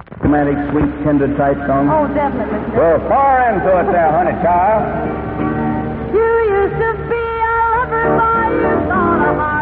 Romantic, sweet, tender type song? Oh, definitely. Well, far into it there, honey child. You used to be a lover boy, you thought of